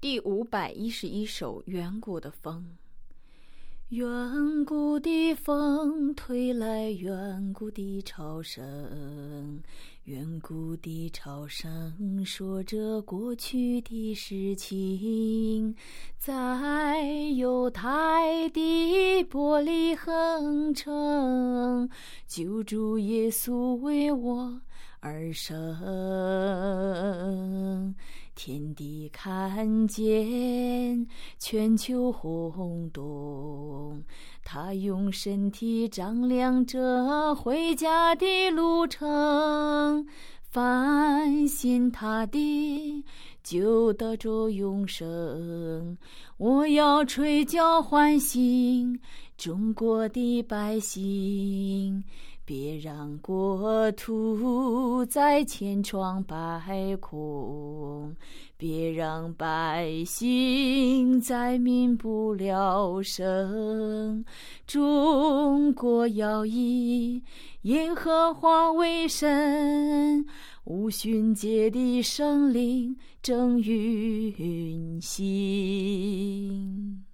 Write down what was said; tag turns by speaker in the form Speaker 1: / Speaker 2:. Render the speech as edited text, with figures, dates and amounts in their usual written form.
Speaker 1: 第511首，远古的风。远古的风吹来远古的潮声，远古的潮声说着过去的事情，在犹太的伯利恒城，救主耶稣为我而生。天地看见，全球轰动，他用身体丈量着回家的路程，凡信他的就得着永生。我要吹角唤醒中国的百姓，别让国土再千疮百孔，别让百姓再民不聊生。中国要以耶和华为神，五旬节的圣灵正运行。